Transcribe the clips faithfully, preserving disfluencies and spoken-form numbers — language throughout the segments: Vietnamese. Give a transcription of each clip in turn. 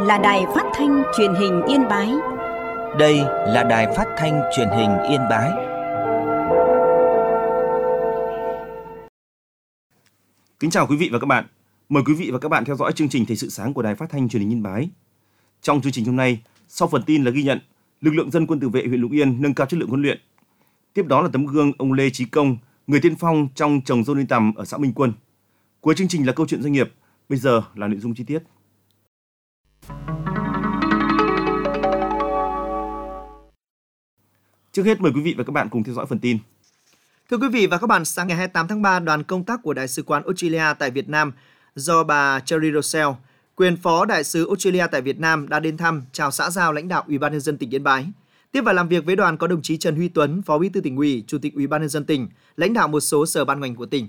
là Đài Phát thanh Truyền hình Yên Bái. Đây là Đài Phát thanh Truyền hình Yên Bái. Kính chào quý vị và các bạn. Mời quý vị và các bạn theo dõi chương trình Thời sự sáng của Đài Phát thanh Truyền hình Yên Bái. Trong chương trình hôm nay, sau phần tin là ghi nhận lực lượng dân quân tự vệ huyện Lục Yên nâng cao chất lượng huấn luyện. Tiếp đó là tấm gương ông Lê Chí Công, người tiên phong trong trồng dâu nuôi tằm ở xã Minh Quân. Cuối chương trình là câu chuyện doanh nghiệp. Bây giờ là nội dung chi tiết. Trước hết mời quý vị và các bạn cùng theo dõi phần tin. Thưa quý vị và các bạn, sáng ngày hai mươi tám tháng ba, đoàn công tác của Đại sứ quán Australia tại Việt Nam do bà Cherry Rossell, quyền phó đại sứ Australia tại Việt Nam đã đến thăm, chào xã giao lãnh đạo Ủy ban nhân dân tỉnh Yên Bái. Tiếp và làm việc với đoàn có đồng chí Trần Huy Tuấn, Phó Bí thư Tỉnh ủy, Chủ tịch Ủy ban nhân dân tỉnh, lãnh đạo một số sở ban ngành của tỉnh.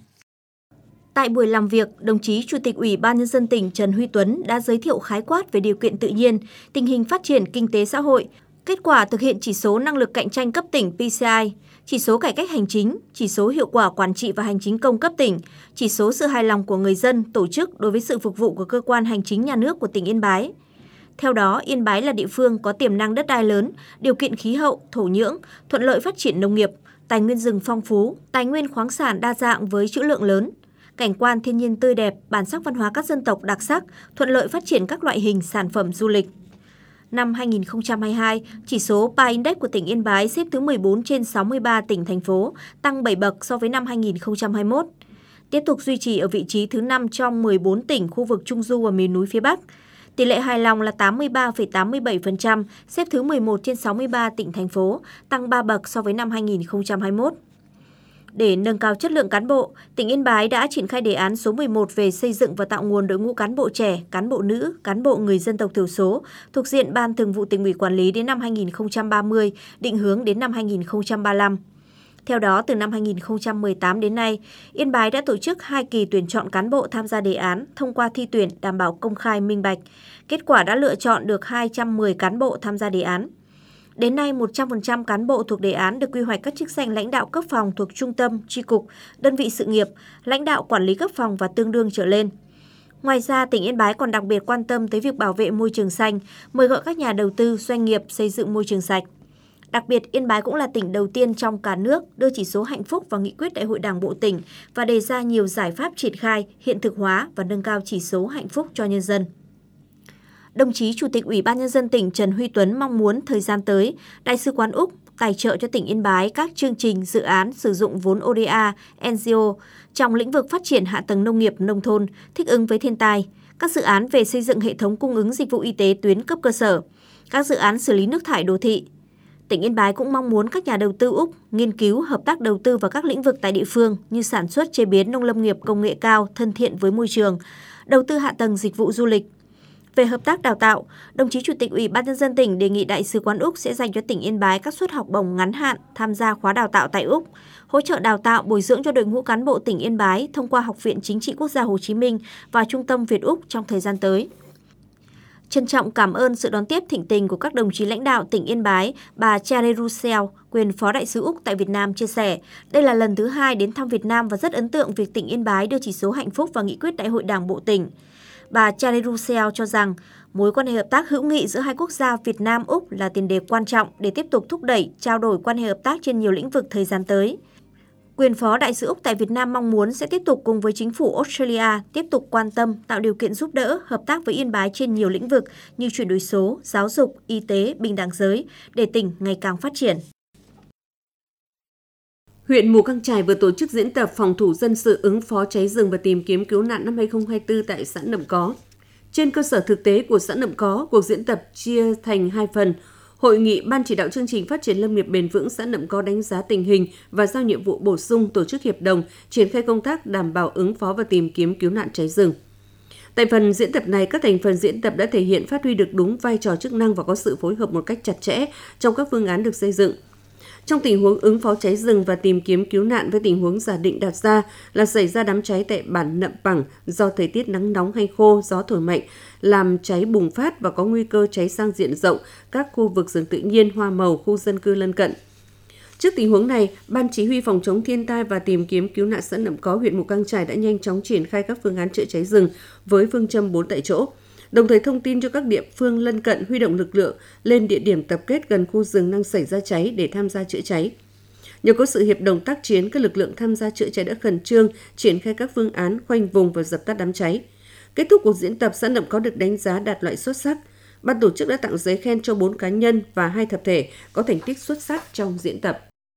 Tại buổi làm việc, đồng chí Chủ tịch Ủy ban nhân dân tỉnh Trần Huy Tuấn đã giới thiệu khái quát về điều kiện tự nhiên, tình hình phát triển kinh tế xã hội, kết quả thực hiện chỉ số năng lực cạnh tranh cấp tỉnh P C I, chỉ số cải cách hành chính, chỉ số hiệu quả quản trị và hành chính công cấp tỉnh, chỉ số sự hài lòng của người dân, tổ chức đối với sự phục vụ của cơ quan hành chính nhà nước của tỉnh Yên Bái. Theo đó, Yên Bái là địa phương có tiềm năng đất đai lớn, điều kiện khí hậu, thổ nhưỡng, thuận lợi phát triển nông nghiệp, tài nguyên rừng phong phú, tài nguyên khoáng sản đa dạng với trữ lượng lớn, cảnh quan thiên nhiên tươi đẹp, bản sắc văn hóa các dân tộc đặc sắc, thuận lợi phát triển các loại hình sản phẩm du lịch. Năm hai nghìn không trăm hai mươi hai, chỉ số pê a Index của tỉnh Yên Bái xếp thứ mười bốn trên sáu mươi ba tỉnh, thành phố, tăng bảy bậc so với năm hai nghìn không trăm hai mươi mốt. Tiếp tục duy trì ở vị trí thứ năm trong mười bốn tỉnh khu vực Trung Du và miền núi phía Bắc. Tỷ lệ hài lòng là tám mươi ba phẩy tám mươi bảy phần trăm, xếp thứ mười một trên sáu mươi ba tỉnh, thành phố, tăng ba bậc so với năm hai nghìn không trăm hai mươi mốt. Để nâng cao chất lượng cán bộ, tỉnh Yên Bái đã triển khai đề án số mười một về xây dựng và tạo nguồn đội ngũ cán bộ trẻ, cán bộ nữ, cán bộ người dân tộc thiểu số thuộc diện Ban Thường vụ Tỉnh ủy quản lý đến năm hai nghìn không trăm ba mươi, định hướng đến năm hai nghìn không trăm ba mươi lăm. Theo đó, từ năm hai nghìn không trăm mười tám đến nay, Yên Bái đã tổ chức hai kỳ tuyển chọn cán bộ tham gia đề án thông qua thi tuyển đảm bảo công khai minh bạch. Kết quả đã lựa chọn được hai trăm mười cán bộ tham gia đề án. Đến nay, một trăm phần trăm cán bộ thuộc đề án được quy hoạch các chức danh lãnh đạo cấp phòng thuộc trung tâm, chi cục, đơn vị sự nghiệp, lãnh đạo quản lý cấp phòng và tương đương trở lên. Ngoài ra, tỉnh Yên Bái còn đặc biệt quan tâm tới việc bảo vệ môi trường xanh, mời gọi các nhà đầu tư, doanh nghiệp xây dựng môi trường sạch. Đặc biệt, Yên Bái cũng là tỉnh đầu tiên trong cả nước đưa chỉ số hạnh phúc vào nghị quyết Đại hội Đảng bộ tỉnh và đề ra nhiều giải pháp triển khai, hiện thực hóa và nâng cao chỉ số hạnh phúc cho nhân dân. Đồng chí Chủ tịch Ủy ban nhân dân tỉnh Trần Huy Tuấn mong muốn thời gian tới, Đại sứ quán Úc tài trợ cho tỉnh Yên Bái các chương trình dự án sử dụng vốn O D A, N G O trong lĩnh vực phát triển hạ tầng nông nghiệp nông thôn, thích ứng với thiên tai, các dự án về xây dựng hệ thống cung ứng dịch vụ y tế tuyến cấp cơ sở, các dự án xử lý nước thải đô thị. Tỉnh Yên Bái cũng mong muốn các nhà đầu tư Úc nghiên cứu hợp tác đầu tư vào các lĩnh vực tại địa phương như sản xuất chế biến nông lâm nghiệp công nghệ cao thân thiện với môi trường, đầu tư hạ tầng dịch vụ du lịch. Về hợp tác đào tạo, đồng chí Chủ tịch Ủy ban nhân dân tỉnh đề nghị Đại sứ quán Úc sẽ dành cho tỉnh Yên Bái các suất học bổng ngắn hạn tham gia khóa đào tạo tại Úc, hỗ trợ đào tạo bồi dưỡng cho đội ngũ cán bộ tỉnh Yên Bái thông qua Học viện Chính trị Quốc gia Hồ Chí Minh và Trung tâm Việt Úc trong thời gian tới. Trân trọng cảm ơn sự đón tiếp thịnh tình của các đồng chí lãnh đạo tỉnh Yên Bái, bà Cherry Rossell, quyền phó đại sứ Úc tại Việt Nam chia sẻ, đây là lần thứ hai đến thăm Việt Nam và rất ấn tượng việc tỉnh Yên Bái đưa chỉ số hạnh phúc vào nghị quyết Đại hội Đảng bộ tỉnh. Bà Cherry Rossell cho rằng mối quan hệ hợp tác hữu nghị giữa hai quốc gia Việt Nam-Úc là tiền đề quan trọng để tiếp tục thúc đẩy, trao đổi quan hệ hợp tác trên nhiều lĩnh vực thời gian tới. Quyền phó đại sứ Úc tại Việt Nam mong muốn sẽ tiếp tục cùng với chính phủ Australia tiếp tục quan tâm, tạo điều kiện giúp đỡ, hợp tác với Yên Bái trên nhiều lĩnh vực như chuyển đổi số, giáo dục, y tế, bình đẳng giới để tỉnh ngày càng phát triển. Huyện Mù Căng Chải vừa tổ chức diễn tập phòng thủ dân sự ứng phó cháy rừng và tìm kiếm cứu nạn năm hai nghìn không trăm hai mươi tư tại xã Nậm Có. Trên cơ sở thực tế của xã Nậm Có, cuộc diễn tập chia thành hai phần. Hội nghị Ban chỉ đạo chương trình phát triển lâm nghiệp bền vững xã Nậm Có đánh giá tình hình và giao nhiệm vụ bổ sung tổ chức hiệp đồng, triển khai công tác đảm bảo ứng phó và tìm kiếm cứu nạn cháy rừng. Tại phần diễn tập này, các thành phần diễn tập đã thể hiện phát huy được đúng vai trò chức năng và có sự phối hợp một cách chặt chẽ trong các phương án được xây dựng. Trong tình huống ứng phó cháy rừng và tìm kiếm cứu nạn với tình huống giả định đặt ra là xảy ra đám cháy tại bản Nậm Pẳng do thời tiết nắng nóng hay khô, gió thổi mạnh, làm cháy bùng phát và có nguy cơ cháy sang diện rộng các khu vực rừng tự nhiên, hoa màu, khu dân cư lân cận. Trước tình huống này, Ban Chỉ huy Phòng chống thiên tai và tìm kiếm cứu nạn xã Nậm Có, huyện Mù Căng Chải đã nhanh chóng triển khai các phương án chữa cháy rừng với phương châm bốn tại chỗ. đồng thời thông tin cho các địa phương lân cận huy động lực lượng lên địa điểm tập kết gần khu rừng đang xảy ra cháy để tham gia chữa cháy. Nhờ có sự hiệp đồng tác chiến, các lực lượng tham gia chữa cháy đã khẩn trương triển khai các phương án khoanh vùng và dập tắt đám cháy. Kết thúc cuộc diễn tập, xã Nậm Có được đánh giá đạt loại xuất sắc. Ban tổ chức đã tặng giấy khen cho bốn cá nhân và hai tập thể có thành tích xuất sắc trong diễn tập.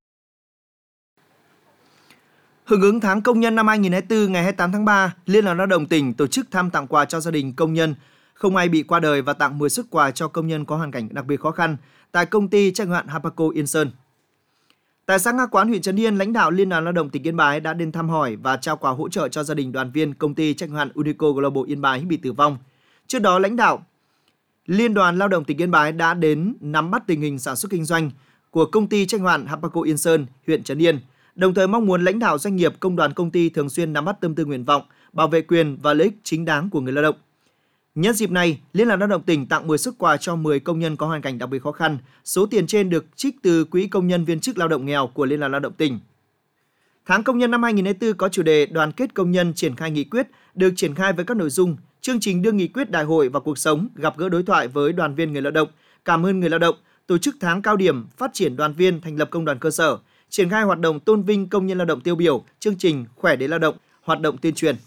Hưởng ứng tháng công nhân năm hai nghìn không trăm hai mươi tư, ngày hai mươi tám tháng ba, Liên đoàn Lao động tỉnh tổ chức thăm tặng quà cho gia đình công nhân không ai bị qua đời và tặng mười suất quà cho công nhân có hoàn cảnh đặc biệt khó khăn tại công ty trách nhiệm hữu hạn Habaco Yên Sơn. Tại xã Nga Quán, huyện Trấn Yên, lãnh đạo Liên đoàn Lao động tỉnh Yên Bái đã đến thăm hỏi và trao quà hỗ trợ cho gia đình đoàn viên công ty trách nhiệm hữu hạn Unico Global Yên Bái bị tử vong. Trước đó, lãnh đạo Liên đoàn Lao động tỉnh Yên Bái đã đến nắm bắt tình hình sản xuất kinh doanh của công ty trách nhiệm hữu hạn Habaco Yên Sơn, huyện Trấn Yên, đồng thời mong muốn lãnh đạo doanh nghiệp, công đoàn công ty thường xuyên nắm bắt tâm tư nguyện vọng, bảo vệ quyền và lợi ích chính đáng của người lao động. Nhân dịp này, Liên đoàn Lao động tỉnh tặng mười suất quà cho mười công nhân có hoàn cảnh đặc biệt khó khăn. Số tiền trên được trích từ Quỹ Công nhân viên chức lao động nghèo của Liên đoàn Lao động tỉnh. Tháng công nhân năm hai nghìn không trăm hai mươi tư có chủ đề đoàn kết công nhân triển khai nghị quyết, được triển khai với các nội dung chương trình đưa nghị quyết đại hội vào cuộc sống, gặp gỡ đối thoại với đoàn viên người lao động, cảm ơn người lao động, tổ chức tháng cao điểm phát triển đoàn viên, thành lập công đoàn cơ sở, triển khai hoạt động tôn vinh công nhân lao động tiêu biểu, chương trình khỏe để lao động, hoạt động tuyên truyền.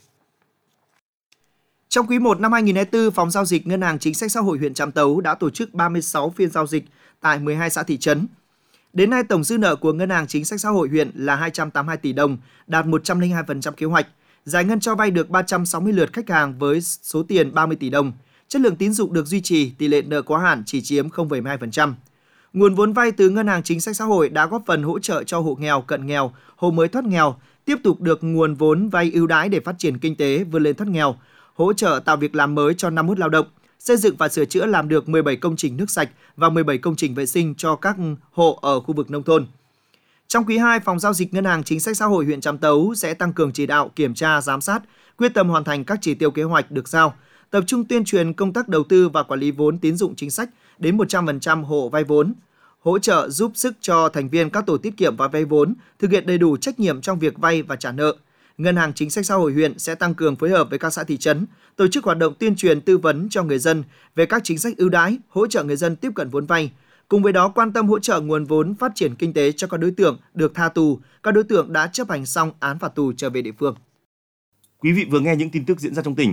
Trong quý một năm hai nghìn không trăm hai mươi tư, Phòng Giao dịch Ngân hàng Chính sách Xã hội huyện Trạm Tấu đã tổ chức ba mươi sáu phiên giao dịch tại mười hai xã thị trấn. Đến nay, tổng dư nợ của Ngân hàng Chính sách Xã hội huyện là hai trăm tám mươi hai tỷ đồng, đạt một trăm lẻ hai phần trăm kế hoạch. Giải ngân cho vay được ba trăm sáu mươi lượt khách hàng với số tiền ba mươi tỷ đồng. Chất lượng tín dụng được duy trì, tỷ lệ nợ quá hạn chỉ chiếm không phẩy mười hai phần trăm. Nguồn vốn vay từ Ngân hàng Chính sách Xã hội đã góp phần hỗ trợ cho hộ nghèo, cận nghèo, hộ mới thoát nghèo, tiếp tục được nguồn vốn vay ưu đãi để phát triển kinh tế vươn lên thoát nghèo, hỗ trợ tạo việc làm mới cho năm mươi mốt lao động, xây dựng và sửa chữa làm được mười bảy công trình nước sạch và mười bảy công trình vệ sinh cho các hộ ở khu vực nông thôn. Trong quý hai, Phòng Giao dịch Ngân hàng Chính sách Xã hội huyện Trạm Tấu sẽ tăng cường chỉ đạo, kiểm tra, giám sát, quyết tâm hoàn thành các chỉ tiêu kế hoạch được giao, tập trung tuyên truyền công tác đầu tư và quản lý vốn tín dụng chính sách đến một trăm phần trăm hộ vay vốn, hỗ trợ giúp sức cho thành viên các tổ tiết kiệm và vay vốn thực hiện đầy đủ trách nhiệm trong việc vay và trả nợ. Ngân hàng Chính sách Xã hội huyện sẽ tăng cường phối hợp với các xã thị trấn, tổ chức hoạt động tuyên truyền tư vấn cho người dân về các chính sách ưu đãi, hỗ trợ người dân tiếp cận vốn vay. Cùng với đó, quan tâm hỗ trợ nguồn vốn phát triển kinh tế cho các đối tượng được tha tù, các đối tượng đã chấp hành xong án phạt tù trở về địa phương. Quý vị vừa nghe những tin tức diễn ra trong tỉnh.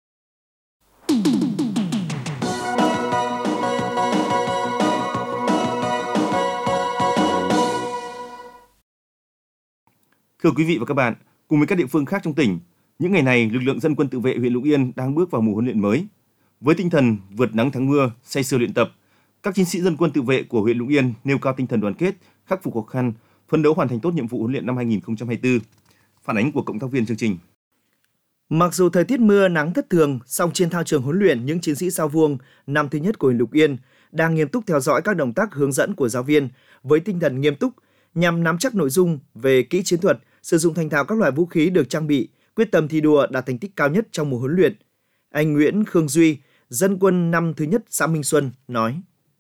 Thưa quý vị và các bạn, cùng với các địa phương khác trong tỉnh, những ngày này, lực lượng dân quân tự vệ huyện Lục Yên đang bước vào mùa huấn luyện mới. Với tinh thần vượt nắng thắng mưa, say sưa luyện tập, các chiến sĩ dân quân tự vệ của huyện Lục Yên nêu cao tinh thần đoàn kết, khắc phục khó khăn, phấn đấu hoàn thành tốt nhiệm vụ huấn luyện năm hai nghìn không trăm hai mươi tư. Phản ánh của cộng tác viên chương trình. Mặc dù thời tiết mưa nắng thất thường, song trên thao trường huấn luyện, những chiến sĩ sao vuông năm thứ nhất của huyện Lục Yên đang nghiêm túc theo dõi các động tác hướng dẫn của giáo viên với tinh thần nghiêm túc nhằm nắm chắc nội dung về kỹ chiến thuật, sử dụng thành thạo các loại vũ khí được trang bị, quyết tâm thi đua đạt thành tích cao nhất trong mùa huấn luyện. Anh Nguyễn Khương Duy, dân quân năm thứ nhất xã Minh Xuân nói: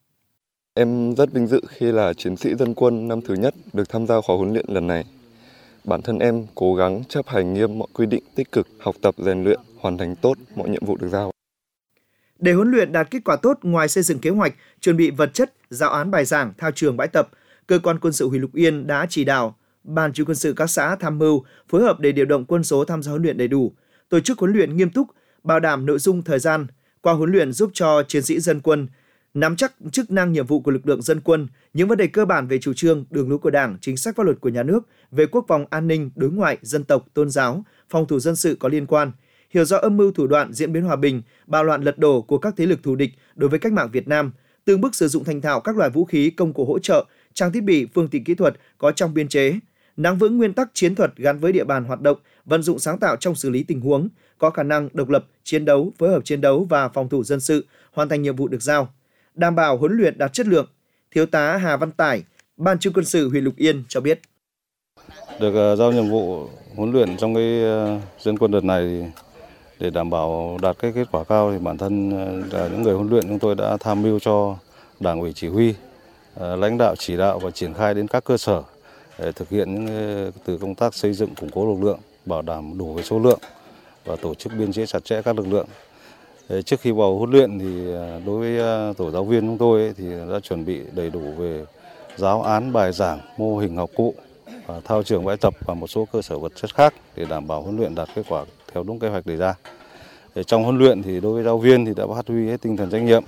Em rất vinh dự khi là chiến sĩ dân quân năm thứ nhất được tham gia khóa huấn luyện lần này. Bản thân em cố gắng chấp hành nghiêm mọi quy định, tích cực học tập rèn luyện, hoàn thành tốt mọi nhiệm vụ được giao. Để huấn luyện đạt kết quả tốt, ngoài xây dựng kế hoạch, chuẩn bị vật chất, giáo án bài giảng, thao trường bãi tập, cơ quan quân sự huyện Lục Yên đã chỉ đạo Ban chỉ huy quân sự các xã tham mưu phối hợp để điều động quân số tham gia huấn luyện đầy đủ, tổ chức huấn luyện nghiêm túc, bảo đảm nội dung, thời gian. Qua huấn luyện giúp cho chiến sĩ dân quân nắm chắc chức năng nhiệm vụ của lực lượng dân quân, những vấn đề cơ bản về chủ trương, đường lối của Đảng, chính sách pháp luật của nhà nước về quốc phòng an ninh, đối ngoại, dân tộc, tôn giáo, phòng thủ dân sự có liên quan, hiểu rõ âm mưu thủ đoạn diễn biến hòa bình, bạo loạn lật đổ của các thế lực thù địch đối với cách mạng Việt Nam, từng bước sử dụng thành thạo các loại vũ khí, công cụ hỗ trợ, trang thiết bị, phương tiện kỹ thuật có trong biên chế, nắm vững nguyên tắc chiến thuật gắn với địa bàn hoạt động, vận dụng sáng tạo trong xử lý tình huống, có khả năng độc lập, chiến đấu, phối hợp chiến đấu và phòng thủ dân sự, hoàn thành nhiệm vụ được giao, đảm bảo huấn luyện đạt chất lượng. Thiếu tá Hà Văn Tải, Ban chỉ huy quân sự huyện Lục Yên cho biết: Được giao nhiệm vụ huấn luyện trong cái dân quân đợt này để đảm bảo đạt cái kết quả cao, thì bản thân là những người huấn luyện chúng tôi đã tham mưu cho Đảng ủy chỉ huy, lãnh đạo chỉ đạo và triển khai đến các cơ sở để thực hiện những từ công tác xây dựng củng cố lực lượng, bảo đảm đủ về số lượng và tổ chức biên chế chặt chẽ các lực lượng. Trước khi vào huấn luyện thì đối với tổ giáo viên chúng tôi thì đã chuẩn bị đầy đủ về giáo án, bài giảng, mô hình học cụ, thao trường, bãi tập và một số cơ sở vật chất khác để đảm bảo huấn luyện đạt kết quả theo đúng kế hoạch đề ra. Trong huấn luyện thì đối với giáo viên thì đã phát huy hết tinh thần trách nhiệm,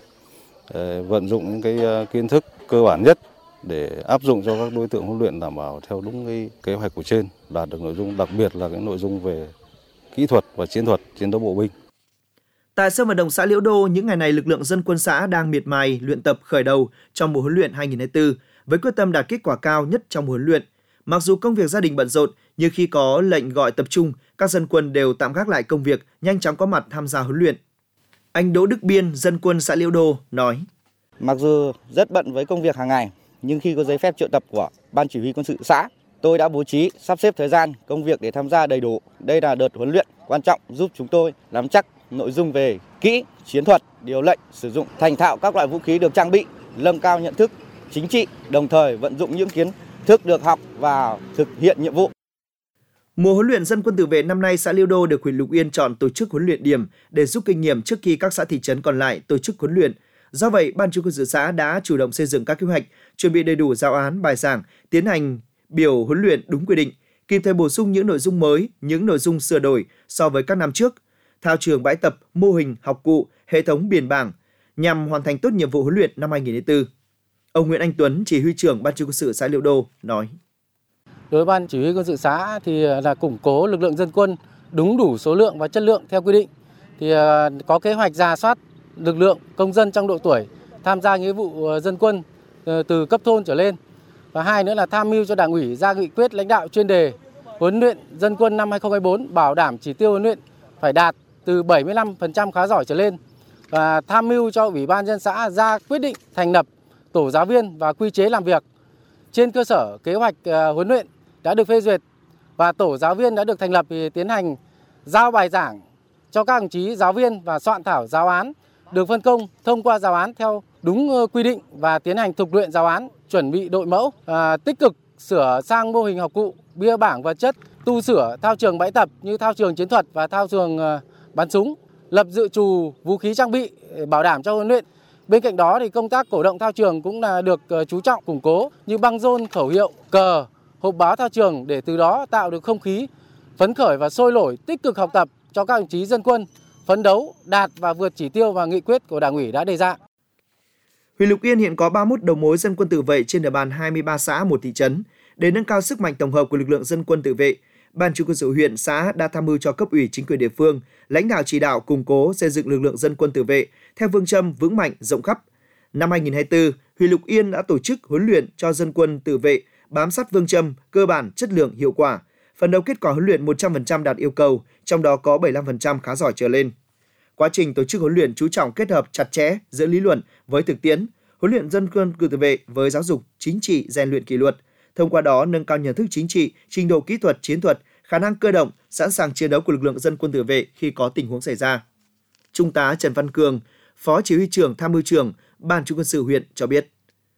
vận dụng những cái kiến thức cơ bản nhất để áp dụng cho các đối tượng huấn luyện đảm bảo theo đúng cái kế hoạch của trên, đạt được nội dung, đặc biệt là cái nội dung về kỹ thuật và chiến thuật chiến đấu bộ binh. Tại sân vận động xã Liễu Đô, những ngày này lực lượng dân quân xã đang miệt mài luyện tập khởi đầu trong mùa huấn luyện hai không hai tư với quyết tâm đạt kết quả cao nhất trong mùa huấn luyện. Mặc dù công việc gia đình bận rộn, nhưng khi có lệnh gọi tập trung, các dân quân đều tạm gác lại công việc, nhanh chóng có mặt tham gia huấn luyện. Anh Đỗ Đức Biên, dân quân xã Liễu Đô nói: Mặc dù rất bận với công việc hàng ngày, nhưng khi có giấy phép triệu tập của Ban Chỉ huy Quân sự xã, tôi đã bố trí sắp xếp thời gian công việc để tham gia đầy đủ. Đây là đợt huấn luyện quan trọng giúp chúng tôi nắm chắc nội dung về kỹ, chiến thuật, điều lệnh, sử dụng thành thạo các loại vũ khí được trang bị, nâng cao nhận thức chính trị, đồng thời vận dụng những kiến thức được học và thực hiện nhiệm vụ. Mùa huấn luyện dân quân tự vệ năm nay, xã Liễu Đô được huyện Lục Yên chọn tổ chức huấn luyện điểm để rút kinh nghiệm trước khi các xã thị trấn còn lại tổ chức huấn luyện. Do vậy, Ban Chỉ huy Quân sự xã đã chủ động xây dựng các kế hoạch, chuẩn bị đầy đủ giáo án, bài giảng, tiến hành biểu huấn luyện đúng quy định, kịp thời bổ sung những nội dung mới, những nội dung sửa đổi so với các năm trước, thao trường, bãi tập, mô hình, học cụ, hệ thống biển bảng nhằm hoàn thành tốt nhiệm vụ huấn luyện năm hai không hai tư. Ông Nguyễn Anh Tuấn, chỉ huy trưởng Ban Chỉ huy Quân sự xã Liễu Đô nói: Đối với Ban Chỉ huy Quân sự xã thì là củng cố lực lượng dân quân đúng đủ số lượng và chất lượng theo quy định. Thì có kế hoạch rà soát lực lượng công dân trong độ tuổi tham gia nghĩa vụ dân quân từ cấp thôn trở lên. Và hai nữa là tham mưu cho Đảng ủy ra nghị quyết lãnh đạo chuyên đề huấn luyện dân quân năm hai không hai tư, bảo đảm chỉ tiêu huấn luyện phải đạt từ bảy mươi lăm phần trăm khá giỏi trở lên, và tham mưu cho Ủy ban nhân dân xã ra quyết định thành lập tổ giáo viên và quy chế làm việc. Trên cơ sở kế hoạch huấn luyện đã được phê duyệt và tổ giáo viên đã được thành lập thì tiến hành giao bài giảng cho các đồng chí giáo viên và soạn thảo giáo án, được phân công thông qua giáo án theo đúng quy định và tiến hành thực luyện giáo án, chuẩn bị đội mẫu, à, tích cực sửa sang mô hình học cụ, bia bảng vật chất, tu sửa thao trường bãi tập như thao trường chiến thuật và thao trường bắn súng, lập dự trù vũ khí trang bị để bảo đảm cho huấn luyện. Bên cạnh đó thì công tác cổ động thao trường cũng là được chú trọng củng cố như băng rôn, khẩu hiệu, cờ, hộp báo thao trường để từ đó tạo được không khí phấn khởi và sôi nổi, tích cực học tập cho các đồng chí dân quân phấn đấu đạt và vượt chỉ tiêu và nghị quyết của Đảng ủy đã đề ra. Huyện Lục Yên hiện có ba mươi mốt đầu mối dân quân tự vệ trên địa bàn hai mươi ba xã, một thị trấn. Để nâng cao sức mạnh tổng hợp của lực lượng dân quân tự vệ, Ban Chỉ huy Quân sự huyện, xã đã tham mưu cho cấp ủy chính quyền địa phương, lãnh đạo chỉ đạo củng cố xây dựng lực lượng dân quân tự vệ theo phương châm vững mạnh, rộng khắp. Năm hai không hai tư, huyện Lục Yên đã tổ chức huấn luyện cho dân quân tự vệ bám sát phương châm cơ bản, chất lượng, hiệu quả. Phần đầu kết quả huấn luyện một trăm phần trăm đạt yêu cầu, trong đó có bảy mươi lăm phần trăm khá giỏi trở lên. Quá trình tổ chức huấn luyện chú trọng kết hợp chặt chẽ giữa lý luận với thực tiễn, huấn luyện dân quân tự vệ với giáo dục chính trị, rèn luyện kỷ luật. Thông qua đó nâng cao nhận thức chính trị, trình độ kỹ thuật, chiến thuật, khả năng cơ động, sẵn sàng chiến đấu của lực lượng dân quân tự vệ khi có tình huống xảy ra. Trung tá Trần Văn Cường, Phó Chỉ huy trưởng Tham mưu trưởng Ban Chỉ huy Quân sự huyện cho biết: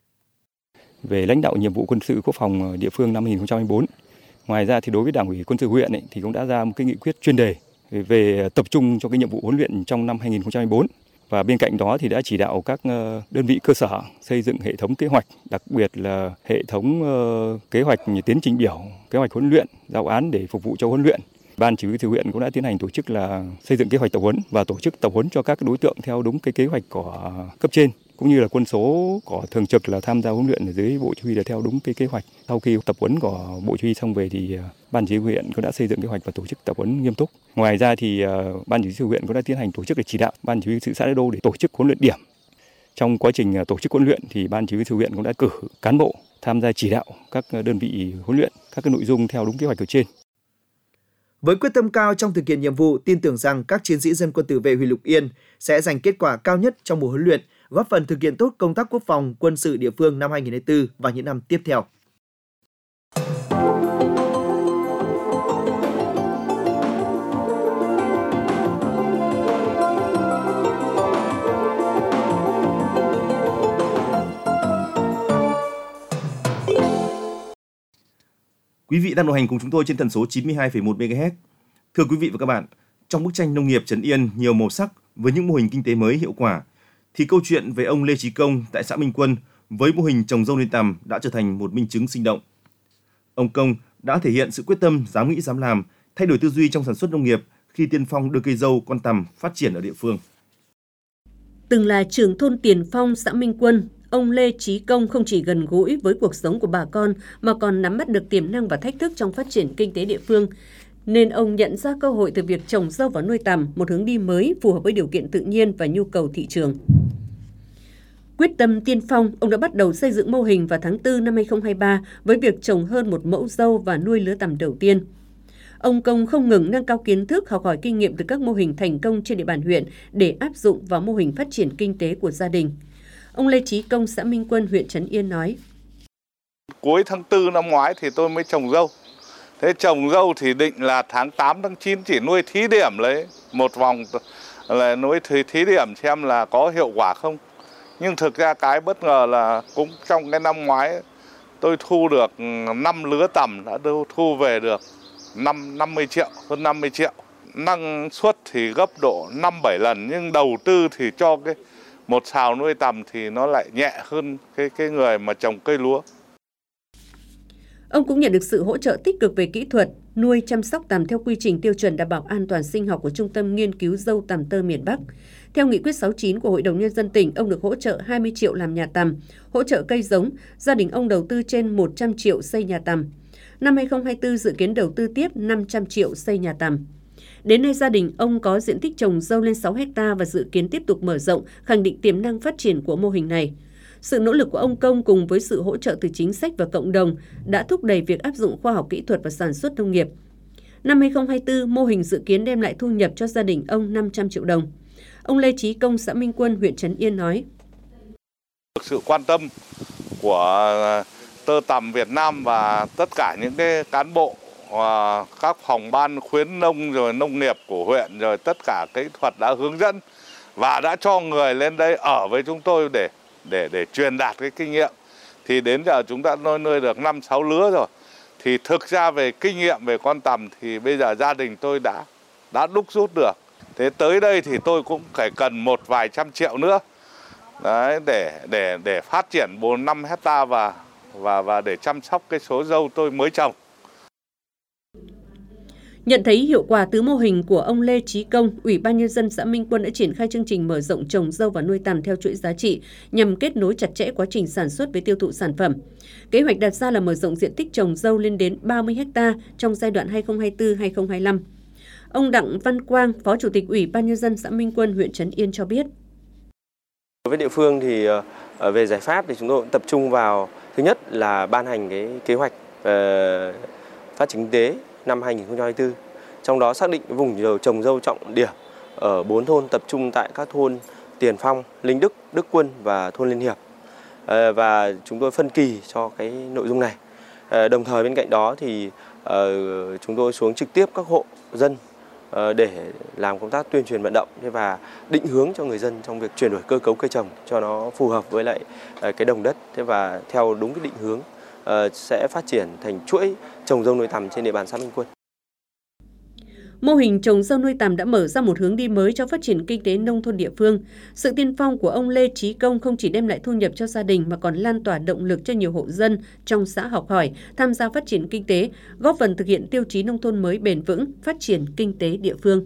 Về lãnh đạo nhiệm vụ quân sự quốc phòng địa phương năm hai không hai tư, ngoài ra thì đối với Đảng ủy Quân sự huyện ấy, thì cũng đã ra một cái nghị quyết chuyên đề về tập trung cho cái nhiệm vụ huấn luyện trong năm hai không hai tư. Và bên cạnh đó thì đã chỉ đạo các đơn vị cơ sở xây dựng hệ thống kế hoạch, đặc biệt là hệ thống kế hoạch tiến trình biểu, kế hoạch huấn luyện, giáo án để phục vụ cho huấn luyện. Ban Chỉ huy Quân sự huyện cũng đã tiến hành tổ chức là xây dựng kế hoạch tập huấn và tổ chức tập huấn cho các đối tượng theo đúng cái kế hoạch của cấp trên, cũng như là quân số của thường trực là tham gia huấn luyện ở dưới Bộ Chỉ huy là theo đúng cái kế hoạch. Sau khi tập huấn của Bộ Chỉ huy xong về thì Ban Chỉ huy huyện cũng đã xây dựng kế hoạch và tổ chức tập huấn nghiêm túc. Ngoài ra thì Ban Chỉ huy huyện cũng đã tiến hành tổ chức để chỉ đạo Ban Chỉ huy sự xã Liễu Đô để tổ chức huấn luyện điểm. Trong quá trình tổ chức huấn luyện thì Ban Chỉ huy huyện cũng đã cử cán bộ tham gia chỉ đạo các đơn vị huấn luyện các cái nội dung theo đúng kế hoạch ở trên. Với quyết tâm cao trong thực hiện nhiệm vụ, tin tưởng rằng các chiến sĩ dân quân tự vệ huyện Lục Yên sẽ giành kết quả cao nhất trong mùa huấn luyện, góp phần thực hiện tốt công tác quốc phòng quân sự địa phương năm hai không hai tư và những năm tiếp theo. Quý vị đang đồng hành cùng chúng tôi trên tần số chín mươi hai phẩy một mê ga héc. Thưa quý vị và các bạn, trong bức tranh nông nghiệp Trấn Yên nhiều màu sắc với những mô hình kinh tế mới hiệu quả, thì câu chuyện về ông Lê Chí Công tại xã Minh Quân với mô hình trồng dâu nuôi tằm đã trở thành một minh chứng sinh động. Ông Công đã thể hiện sự quyết tâm dám nghĩ dám làm, thay đổi tư duy trong sản xuất nông nghiệp khi tiên phong đưa cây dâu con tằm phát triển ở địa phương. Từng là trưởng thôn Tiền Phong, xã Minh Quân, ông Lê Chí Công không chỉ gần gũi với cuộc sống của bà con mà còn nắm bắt được tiềm năng và thách thức trong phát triển kinh tế địa phương. Nên ông nhận ra cơ hội từ việc trồng dâu và nuôi tằm, một hướng đi mới phù hợp với điều kiện tự nhiên và nhu cầu thị trường. Quyết tâm tiên phong, ông đã bắt đầu xây dựng mô hình vào tháng tư năm hai không hai ba với việc trồng hơn một mẫu dâu và nuôi lứa tằm đầu tiên. Ông Công không ngừng nâng cao kiến thức, học hỏi kinh nghiệm từ các mô hình thành công trên địa bàn huyện để áp dụng vào mô hình phát triển kinh tế của gia đình. Ông Lê Chí Công, xã Minh Quân, huyện Trấn Yên nói: Cuối tháng tư năm ngoái thì tôi mới trồng dâu. Thế trồng dâu thì định là tháng tám, tháng chín chỉ nuôi thí điểm lấy một vòng, là nuôi thí, thí điểm xem là có hiệu quả không. Nhưng thực ra cái bất ngờ là cũng trong cái năm ngoái tôi thu được năm lứa tằm, đã thu về được năm mươi triệu, hơn năm mươi triệu. Năng suất thì gấp độ năm bảy lần, nhưng đầu tư thì cho cái một sào nuôi tằm thì nó lại nhẹ hơn cái, cái người mà trồng cây lúa. Ông cũng nhận được sự hỗ trợ tích cực về kỹ thuật, nuôi chăm sóc tằm theo quy trình tiêu chuẩn đảm bảo an toàn sinh học của Trung tâm Nghiên cứu Dâu Tằm Tơ miền Bắc. Theo nghị quyết sáu mươi chín của Hội đồng Nhân dân tỉnh, ông được hỗ trợ hai mươi triệu làm nhà tằm, hỗ trợ cây giống, gia đình ông đầu tư trên một trăm triệu xây nhà tằm. Năm hai không hai tư dự kiến đầu tư tiếp năm trăm triệu xây nhà tằm. Đến nay gia đình ông có diện tích trồng dâu lên sáu héc ta và dự kiến tiếp tục mở rộng, khẳng định tiềm năng phát triển của mô hình này. Sự nỗ lực của ông Công cùng với sự hỗ trợ từ chính sách và cộng đồng đã thúc đẩy việc áp dụng khoa học kỹ thuật và sản xuất nông nghiệp. Năm hai không hai tư, mô hình dự kiến đem lại thu nhập cho gia đình ông năm trăm triệu đồng. Ông Lê Chí Công, xã Minh Quân, huyện Trấn Yên nói: Sự quan tâm của Tơ Tằm Việt Nam và tất cả những cái cán bộ, các phòng ban khuyến nông rồi nông nghiệp của huyện rồi tất cả kỹ thuật đã hướng dẫn và đã cho người lên đây ở với chúng tôi để để để truyền đạt cái kinh nghiệm. Thì đến giờ chúng ta nuôi nuôi được năm sáu lứa rồi. Thì thực ra về kinh nghiệm về con tằm thì bây giờ gia đình tôi đã đã đúc rút được. Thế tới đây thì tôi cũng phải cần một vài trăm triệu nữa. Đấy, để để để phát triển bốn năm hecta và và và để chăm sóc cái số dâu tôi mới trồng. Nhận thấy hiệu quả từ mô hình của ông Lê Chí Công, Ủy ban Nhân dân xã Minh Quân đã triển khai chương trình mở rộng trồng dâu và nuôi tằm theo chuỗi giá trị nhằm kết nối chặt chẽ quá trình sản xuất với tiêu thụ sản phẩm. Kế hoạch đặt ra là mở rộng diện tích trồng dâu lên đến ba mươi héc ta trong giai đoạn hai không hai tư đến hai không hai lăm. Ông Đặng Văn Quang, Phó Chủ tịch Ủy ban Nhân dân xã Minh Quân, huyện Trấn Yên cho biết: Đối với địa phương thì về giải pháp thì chúng tôi cũng tập trung vào thứ nhất là ban hành cái kế hoạch phát triển kinh tế năm hai không hai tư. Trong đó xác định vùng trồng dâu trọng điểm ở bốn thôn, tập trung tại các thôn Tiền Phong, Linh Đức, Đức Quân và thôn Liên Hiệp. Và chúng tôi phân kỳ cho cái nội dung này. Đồng thời bên cạnh đó thì chúng tôi xuống trực tiếp các hộ dân để làm công tác tuyên truyền vận động và định hướng cho người dân trong việc chuyển đổi cơ cấu cây trồng cho nó phù hợp với lại cái đồng đất, và theo đúng cái định hướng sẽ phát triển thành chuỗi trồng dâu nuôi tằm trên địa bàn xã Minh Quân. Mô hình trồng dâu nuôi tằm đã mở ra một hướng đi mới cho phát triển kinh tế nông thôn địa phương. Sự tiên phong của ông Lê Chí Công không chỉ đem lại thu nhập cho gia đình mà còn lan tỏa động lực cho nhiều hộ dân trong xã học hỏi, tham gia phát triển kinh tế, góp phần thực hiện tiêu chí nông thôn mới bền vững, phát triển kinh tế địa phương.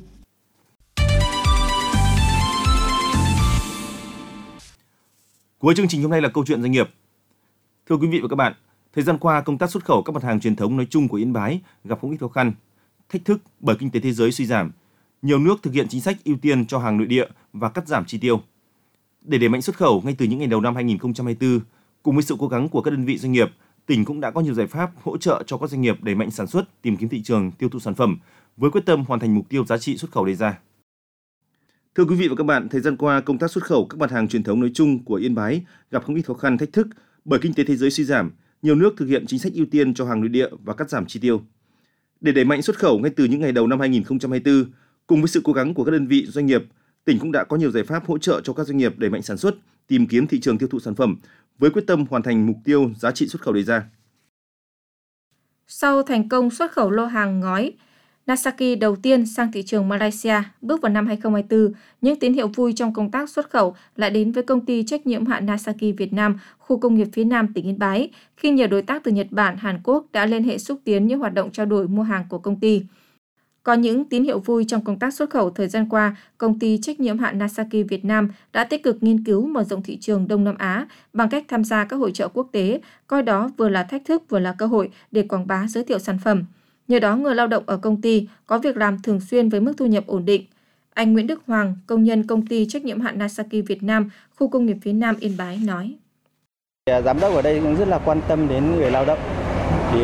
Cuối chương trình hôm nay là câu chuyện doanh nghiệp. Thưa quý vị và các bạn, thời gian qua công tác xuất khẩu các mặt hàng truyền thống nói chung của Yên Bái gặp không ít khó khăn, thách thức bởi kinh tế thế giới suy giảm. Nhiều nước thực hiện chính sách ưu tiên cho hàng nội địa và cắt giảm chi tiêu. Để đẩy mạnh xuất khẩu ngay từ những ngày đầu năm hai không hai tư, cùng với sự cố gắng của các đơn vị doanh nghiệp, tỉnh cũng đã có nhiều giải pháp hỗ trợ cho các doanh nghiệp đẩy mạnh sản xuất, tìm kiếm thị trường, tiêu thụ sản phẩm với quyết tâm hoàn thành mục tiêu giá trị xuất khẩu đề ra. Thưa quý vị và các bạn, thời gian qua công tác xuất khẩu các mặt hàng truyền thống nói chung của Yên Bái gặp không ít khó khăn, thách thức bởi kinh tế thế giới suy giảm. Nhiều nước thực hiện chính sách ưu tiên cho hàng nội địa và cắt giảm chi tiêu. Để đẩy mạnh xuất khẩu ngay từ những ngày đầu năm hai không hai tư, cùng với sự cố gắng của các đơn vị doanh nghiệp, tỉnh cũng đã có nhiều giải pháp hỗ trợ cho các doanh nghiệp đẩy mạnh sản xuất, tìm kiếm thị trường tiêu thụ sản phẩm với quyết tâm hoàn thành mục tiêu giá trị xuất khẩu đề ra. Sau thành công xuất khẩu lô hàng ngói, Nasaki đầu tiên sang thị trường Malaysia bước vào năm hai không hai tư, những tín hiệu vui trong công tác xuất khẩu lại đến với công ty trách nhiệm hữu hạn Nasaki Việt Nam, khu công nghiệp phía Nam tỉnh Yên Bái, khi nhiều đối tác từ Nhật Bản, Hàn Quốc đã liên hệ xúc tiến những hoạt động trao đổi mua hàng của công ty. Có những tín hiệu vui trong công tác xuất khẩu thời gian qua, công ty trách nhiệm hữu hạn Nasaki Việt Nam đã tích cực nghiên cứu mở rộng thị trường Đông Nam Á bằng cách tham gia các hội chợ quốc tế, coi đó vừa là thách thức vừa là cơ hội để quảng bá giới thiệu sản phẩm. Nhờ đó, người lao động ở công ty có việc làm thường xuyên với mức thu nhập ổn định. Anh Nguyễn Đức Hoàng, công nhân công ty trách nhiệm hữu hạn Nasaki Việt Nam, khu công nghiệp phía Nam Yên Bái nói: Giám đốc ở đây cũng rất là quan tâm đến người lao động, thì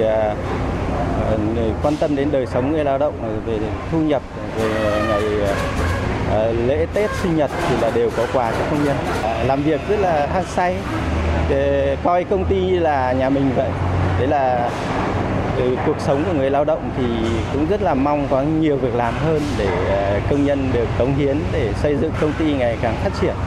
uh, quan tâm đến đời sống người lao động, về thu nhập, về ngày uh, lễ Tết, sinh nhật thì là đều có quà cho công nhân. Uh, làm việc rất là hăng say, để coi công ty như là nhà mình vậy. Đấy là cuộc sống của người lao động thì cũng rất là mong có nhiều việc làm hơn để công nhân được cống hiến để xây dựng công ty ngày càng phát triển.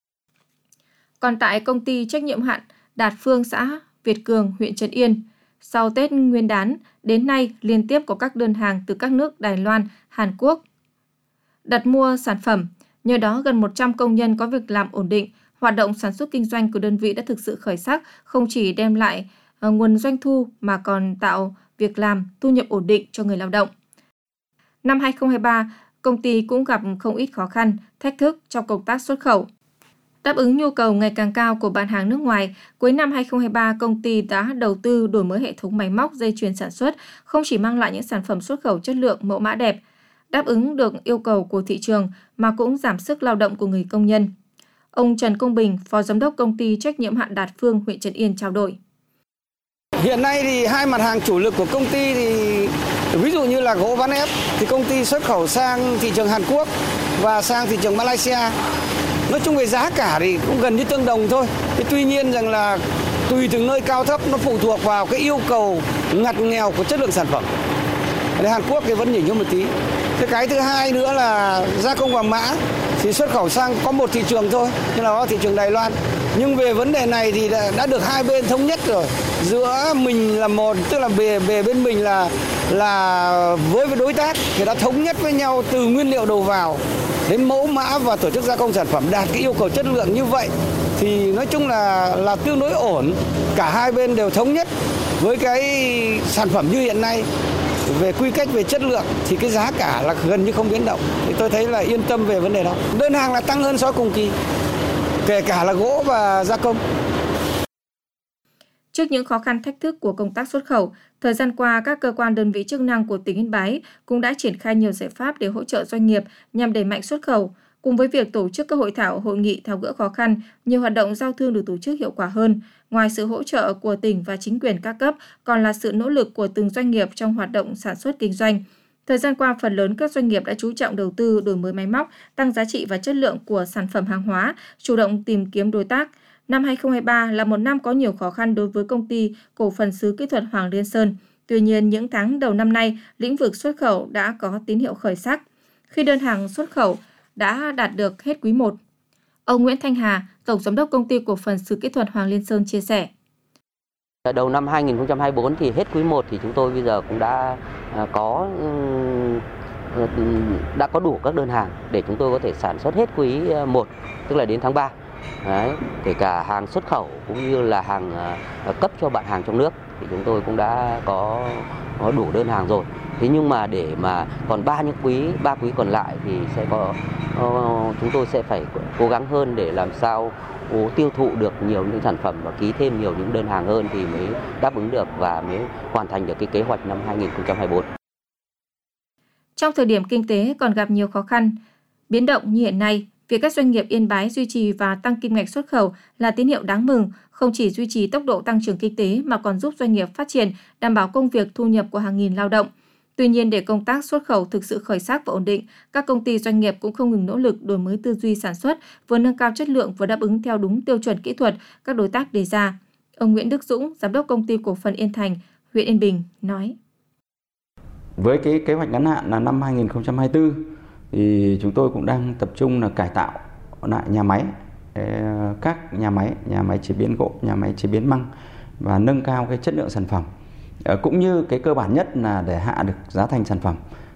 Còn tại công ty trách nhiệm hữu hạn Đạt Phương, xã Việt Cường, huyện Trấn Yên, sau Tết Nguyên đán đến nay liên tiếp có các đơn hàng từ các nước Đài Loan, Hàn Quốc đặt mua sản phẩm. Nhờ đó, gần một trăm công nhân có việc làm ổn định. Hoạt động sản xuất kinh doanh của đơn vị đã thực sự khởi sắc, không chỉ đem lại nguồn doanh thu mà còn tạo việc làm, thu nhập ổn định cho người lao động. Năm hai không hai ba, công ty cũng gặp không ít khó khăn, thách thức trong công tác xuất khẩu. Đáp ứng nhu cầu ngày càng cao của bạn hàng nước ngoài, cuối năm hai không hai ba, công ty đã đầu tư đổi mới hệ thống máy móc, dây chuyền sản xuất, không chỉ mang lại những sản phẩm xuất khẩu chất lượng, mẫu mã đẹp, đáp ứng được yêu cầu của thị trường mà cũng giảm sức lao động của người công nhân. Ông Trần Công Bình, Phó Giám đốc Công ty trách nhiệm hữu hạn Đạt Phương, huyện Trấn Yên trao đổi. Hiện nay thì hai mặt hàng chủ lực của công ty thì ví dụ như là gỗ ván ép thì công ty xuất khẩu sang thị trường Hàn Quốc và sang thị trường Malaysia. Nói chung về giá cả thì cũng gần như tương đồng thôi. Thế tuy nhiên rằng là tùy từng nơi cao thấp nó phụ thuộc vào cái yêu cầu ngặt nghèo của chất lượng sản phẩm. Để Hàn Quốc thì vẫn nhỉnh hơn một tí. Thế cái thứ hai nữa là gia công vàng mã thì xuất khẩu sang có một thị trường thôi, như là thị trường Đài Loan. Nhưng về vấn đề này thì đã, đã được hai bên thống nhất rồi. Giữa mình là một, tức là về, về bên mình là là với với đối tác thì đã thống nhất với nhau từ nguyên liệu đầu vào đến mẫu mã và tổ chức gia công sản phẩm đạt cái yêu cầu chất lượng như vậy thì nói chung là là tương đối ổn. Cả hai bên đều thống nhất với cái sản phẩm như hiện nay. Về quy cách, về chất lượng thì cái giá cả là gần như không biến động. Thì tôi thấy là yên tâm về vấn đề đó. Đơn hàng là tăng hơn so với cùng kỳ, kể cả là gỗ và gia công. Trước những khó khăn thách thức của công tác xuất khẩu, thời gian qua các cơ quan đơn vị chức năng của tỉnh Yên Bái cũng đã triển khai nhiều giải pháp để hỗ trợ doanh nghiệp nhằm đẩy mạnh xuất khẩu. Cùng với việc tổ chức các hội thảo, hội nghị tháo gỡ khó khăn, nhiều hoạt động giao thương được tổ chức hiệu quả hơn. Ngoài sự hỗ trợ của tỉnh và chính quyền các cấp, còn là sự nỗ lực của từng doanh nghiệp trong hoạt động sản xuất kinh doanh. Thời gian qua, phần lớn các doanh nghiệp đã chú trọng đầu tư, đổi mới máy móc, tăng giá trị và chất lượng của sản phẩm hàng hóa, chủ động tìm kiếm đối tác. Năm hai không hai ba là một năm có nhiều khó khăn đối với công ty cổ phần sứ kỹ thuật Hoàng Liên Sơn. Tuy nhiên, những tháng đầu năm nay, lĩnh vực xuất khẩu đã có tín hiệu khởi sắc, khi đơn hàng xuất khẩu đã đạt được hết quý một. Ông Nguyễn Thanh Hà, Tổng Giám đốc Công ty Cổ phần Sứ Kỹ thuật Hoàng Liên Sơn chia sẻ. Đầu năm hai không hai tư thì hết quý một thì chúng tôi bây giờ cũng đã có đã có đủ các đơn hàng để chúng tôi có thể sản xuất hết quý một, tức là đến tháng ba. Đấy, kể cả hàng xuất khẩu cũng như là hàng cấp cho bạn hàng trong nước thì chúng tôi cũng đã có, có đủ đơn hàng rồi. Thế nhưng mà để mà còn ba những quý, ba quý còn lại thì sẽ có uh, chúng tôi sẽ phải cố gắng hơn để làm sao uh, tiêu thụ được nhiều những sản phẩm và ký thêm nhiều những đơn hàng hơn thì mới đáp ứng được và mới hoàn thành được cái kế hoạch năm hai không hai tư. Trong thời điểm kinh tế còn gặp nhiều khó khăn, biến động như hiện nay, việc các doanh nghiệp Yên Bái duy trì và tăng kim ngạch xuất khẩu là tín hiệu đáng mừng, không chỉ duy trì tốc độ tăng trưởng kinh tế mà còn giúp doanh nghiệp phát triển, đảm bảo công việc thu nhập của hàng nghìn lao động. Tuy nhiên, để công tác xuất khẩu thực sự khởi sắc và ổn định, các công ty doanh nghiệp cũng không ngừng nỗ lực đổi mới tư duy sản xuất, vừa nâng cao chất lượng vừa đáp ứng theo đúng tiêu chuẩn kỹ thuật các đối tác đề ra. Ông Nguyễn Đức Dũng, Giám đốc Công ty Cổ phần Yên Thành, huyện Yên Bình nói: Với cái kế hoạch ngắn hạn là năm hai không hai tư thì chúng tôi cũng đang tập trung là cải tạo lại nhà máy, các nhà máy, nhà máy chế biến gỗ, nhà máy chế biến măng và nâng cao cái chất lượng sản phẩm. Cũng như cái cơ bản nhất là để hạ được giá thành sản phẩm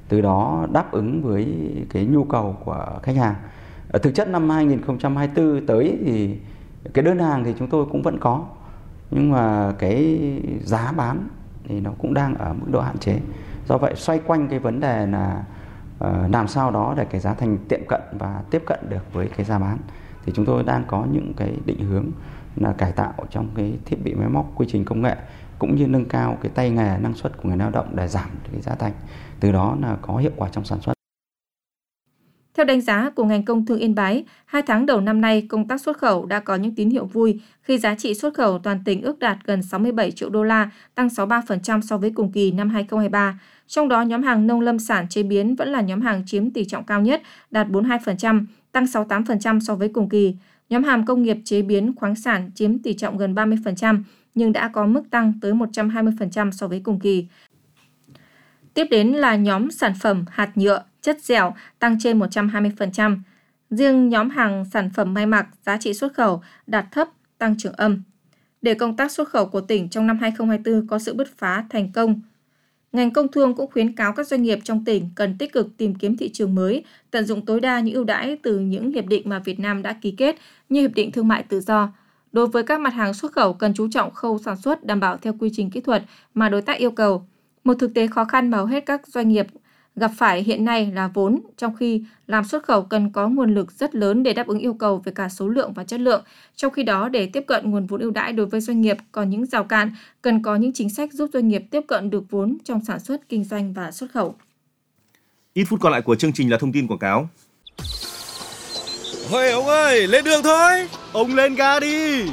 từ đó đáp ứng với cái nhu cầu của khách hàng. Ở thực chất năm hai nghìn không trăm hai mươi tư tới thì cái đơn hàng thì chúng tôi cũng vẫn có, nhưng mà cái giá bán thì nó cũng đang ở mức độ hạn chế. Do vậy xoay quanh cái vấn đề là uh, làm sao đó để cái giá thành tiệm cận và tiếp cận được với cái giá bán, thì chúng tôi đang có những cái định hướng là cải tạo trong cái thiết bị máy móc, quy trình công nghệ, cũng như nâng cao cái tay nghề, năng suất của người lao động để giảm cái giá thành, từ đó là có hiệu quả trong sản xuất. Theo đánh giá của ngành công thương Yên Bái, hai tháng đầu năm nay, công tác xuất khẩu đã có những tín hiệu vui khi giá trị xuất khẩu toàn tỉnh ước đạt gần sáu mươi bảy triệu đô la, tăng sáu mươi ba phần trăm so với cùng kỳ năm hai nghìn không trăm hai mươi ba. Trong đó, nhóm hàng nông lâm sản chế biến vẫn là nhóm hàng chiếm tỷ trọng cao nhất, đạt bốn mươi hai phần trăm, tăng sáu mươi tám phần trăm so với cùng kỳ. Nhóm hàng công nghiệp chế biến khoáng sản chiếm tỷ trọng gần ba mươi phần trăm, nhưng đã có mức tăng tới một trăm hai mươi phần trăm so với cùng kỳ. Tiếp đến là nhóm sản phẩm hạt nhựa, chất dẻo tăng trên một trăm hai mươi phần trăm. Riêng nhóm hàng sản phẩm may mặc, giá trị xuất khẩu đạt thấp, tăng trưởng âm. Để công tác xuất khẩu của tỉnh trong năm hai nghìn không trăm hai mươi tư có sự bứt phá thành công, ngành công thương cũng khuyến cáo các doanh nghiệp trong tỉnh cần tích cực tìm kiếm thị trường mới, tận dụng tối đa những ưu đãi từ những hiệp định mà Việt Nam đã ký kết như Hiệp định Thương mại Tự do. Đối với các mặt hàng xuất khẩu cần chú trọng khâu sản xuất đảm bảo theo quy trình kỹ thuật mà đối tác yêu cầu. Một thực tế khó khăn mà hầu hết các doanh nghiệp gặp phải hiện nay là vốn, trong khi làm xuất khẩu cần có nguồn lực rất lớn để đáp ứng yêu cầu về cả số lượng và chất lượng. Trong khi đó, để tiếp cận nguồn vốn ưu đãi đối với doanh nghiệp còn những rào cản, cần có những chính sách giúp doanh nghiệp tiếp cận được vốn trong sản xuất, kinh doanh và xuất khẩu. Ít phút còn lại của chương trình là thông tin quảng cáo. Ôi ông ơi, lên đường thôi. Ông lên ga đi.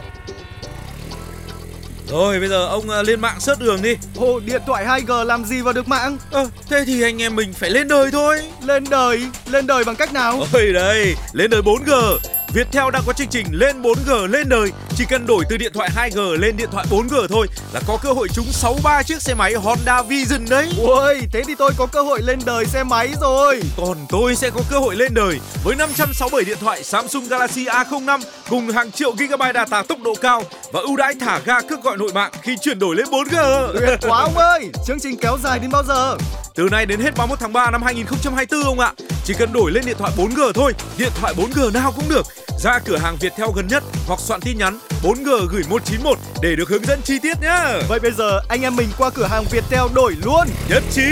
Rồi bây giờ ông lên mạng search đường đi. Ồ, điện thoại hai G làm gì vào được mạng? Ờ, thế thì anh em mình phải lên đời thôi. Lên đời? Lên đời bằng cách nào? Ôi đây, lên đời bốn G. Viettel đang có chương trình lên bốn G lên đời. Chỉ cần đổi từ điện thoại hai G lên điện thoại bốn G thôi là có cơ hội trúng sáu mươi ba chiếc xe máy Honda Vision đấy. Ôi, thế thì tôi có cơ hội lên đời xe máy rồi. Còn tôi sẽ có cơ hội lên đời với năm trăm sáu mươi bảy điện thoại Samsung Galaxy A không năm cùng hàng triệu gigabyte data tốc độ cao và ưu đãi thả ga cước gọi nội mạng khi chuyển đổi lên bốn G. Tuyệt quá ông ơi, chương trình kéo dài đến bao giờ? Từ nay đến hết ba mươi mốt tháng ba năm hai nghìn không trăm hai mươi tư ông ạ. Chỉ cần đổi lên điện thoại bốn G thôi, điện thoại bốn G nào cũng được. Ra cửa hàng Viettel gần nhất hoặc soạn tin nhắn bốn G gửi một chín một để được hướng dẫn chi tiết nhá. Vậy bây giờ anh em mình qua cửa hàng Viettel đổi luôn. Nhất trí.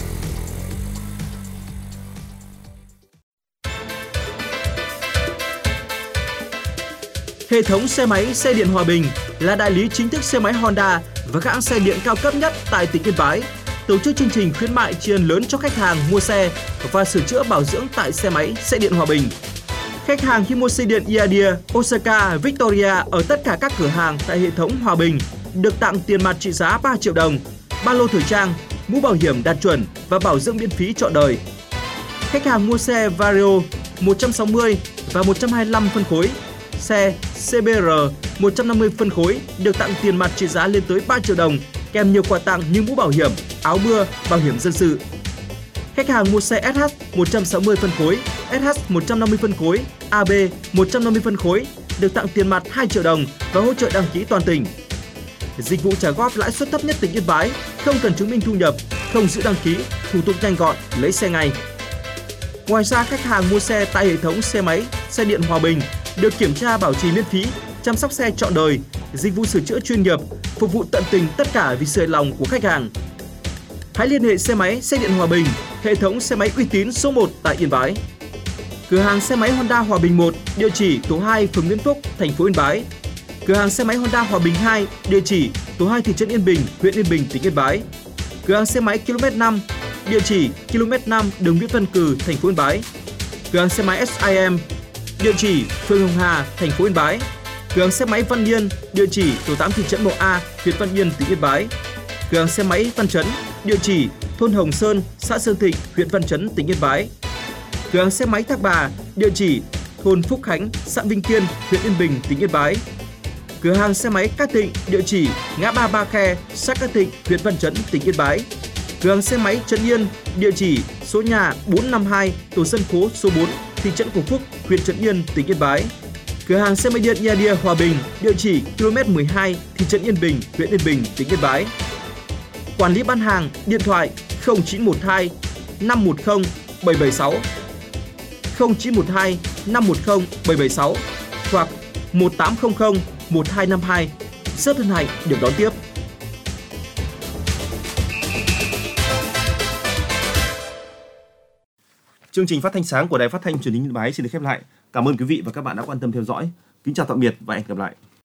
Hệ thống xe máy xe điện Hòa Bình là đại lý chính thức xe máy Honda và các hãng xe điện cao cấp nhất tại tỉnh Yên Bái. Tổ chức chương trình khuyến mại tri ân lớn cho khách hàng mua xe và sửa chữa bảo dưỡng tại xe máy xe điện Hòa Bình. Khách hàng khi mua xe điện Iadia, Osaka, Victoria ở tất cả các cửa hàng tại hệ thống Hòa Bình được tặng tiền mặt trị giá ba triệu đồng, ba lô thời trang, mũ bảo hiểm đạt chuẩn và bảo dưỡng miễn phí trọn đời. Khách hàng mua xe Vario một trăm sáu mươi và một trăm hai mươi lăm phân khối, xe xê bê rờ một trăm năm mươi phân khối được tặng tiền mặt trị giá lên tới ba triệu đồng, kèm nhiều quà tặng như mũ bảo hiểm, áo mưa, bảo hiểm dân sự. Khách hàng mua xe ét hát một trăm sáu mươi phân khối, ét hát một trăm năm mươi phân khối, a bê một trăm năm mươi phân khối được tặng tiền mặt hai triệu đồng và hỗ trợ đăng ký toàn tỉnh. Dịch vụ trả góp lãi suất thấp nhất tỉnh Yên Bái, không cần chứng minh thu nhập, không giữ đăng ký, thủ tục nhanh gọn, lấy xe ngay. Ngoài ra, khách hàng mua xe tại hệ thống xe máy, xe điện Hòa Bình được kiểm tra bảo trì miễn phí, chăm sóc xe trọn đời, dịch vụ sửa chữa chuyên nghiệp, phục vụ tận tình tất cả vì sự hài lòng của khách hàng. Hãy liên hệ xe máy xe điện Hòa Bình, hệ thống xe máy uy tín số một tại Yên Bái. Cửa hàng xe máy Honda Hòa Bình một, địa chỉ tổ hai, phường Nguyễn Phúc, thành phố Yên Bái. Cửa hàng xe máy Honda Hòa Bình hai, địa chỉ tổ hai, thị trấn Yên Bình, huyện Yên Bình, tỉnh Yên Bái. Cửa hàng xe máy ki lô mét năm, địa chỉ ki lô mét năm, đường Nguyễn Văn Cừ, thành phố Yên Bái. Cửa hàng xe máy ét i em, địa chỉ phường Hồng Hà, thành phố Yên Bái. Cửa hàng xe máy Văn Yên, địa chỉ tổ tám, thị trấn Mậu A, huyện Văn Yên, tỉnh Yên Bái. Cửa hàng xe máy Văn Chấn, địa chỉ thôn Hồng Sơn, xã Sơn Thịnh, huyện Văn Chấn, tỉnh Yên Bái. Cửa hàng xe máy Thác Bà, địa chỉ thôn Phúc Khánh, xã Vinh Kiên, huyện Yên Bình, tỉnh Yên Bái. Cửa hàng xe máy Cát Thịnh, địa chỉ ngã ba Ba Khe, xã Cát Thịnh, huyện Văn Chấn, tỉnh Yên Bái. Cửa hàng xe máy Trấn Yên, địa chỉ số nhà bốn năm hai, tổ dân phố số bốn, thị trấn Cổ Phúc, huyện Trấn Yên, tỉnh Yên Bái. Cửa hàng xe máy điện Iadia Hòa Bình, địa chỉ ki lô mét mười hai, thị trấn Yên Bình, huyện Yên Bình, tỉnh Yên Bái. Quản lý bán hàng, điện thoại không chín một hai năm một không bảy bảy sáu, không chín một hai năm một không bảy bảy sáu hoặc một tám không không một hai năm hai. Rất hân hạnh được đón tiếp. Chương trình phát thanh sáng của Đài Phát thanh Truyền hình Yên Bái xin được khép lại. Cảm ơn quý vị và các bạn đã quan tâm theo dõi. Kính chào tạm biệt và hẹn gặp lại.